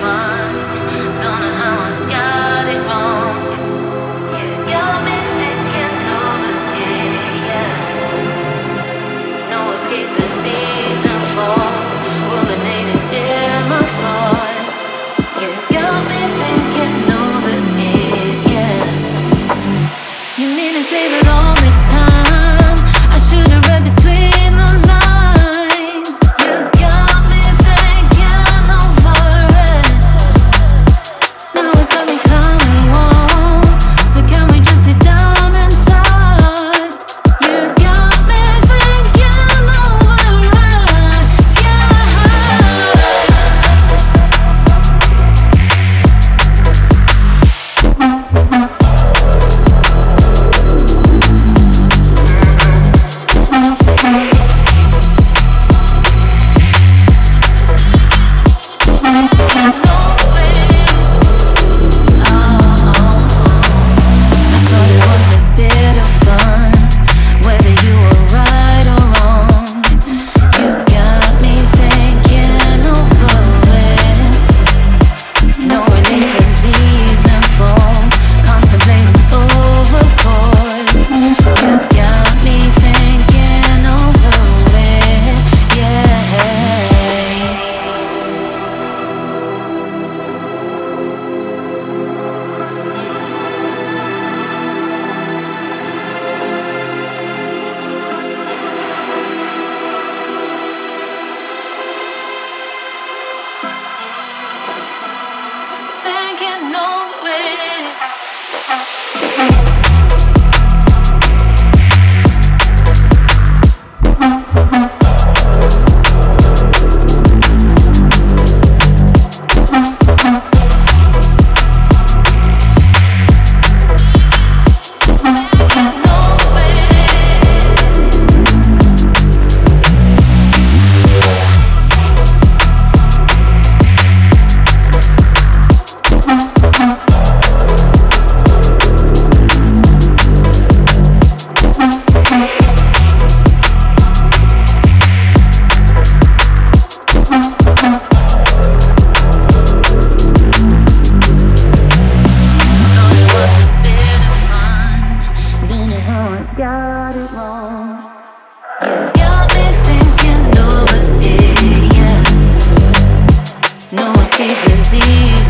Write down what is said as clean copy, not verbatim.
fun. Don't know how I got it wrong. You got me thinking over it, yeah. No escape as evening falls, ruminating in my thoughts. You got me thinking over it, yeah. You mean to say that all this time I should have read between the lines? You got me thinking over it. Now it's got me climbing walls, so can we just sit down and talk? You got me thinking over it, yeah. Thinking over it. Got it wrong. You got me thinking over it, yeah. No escape is easy.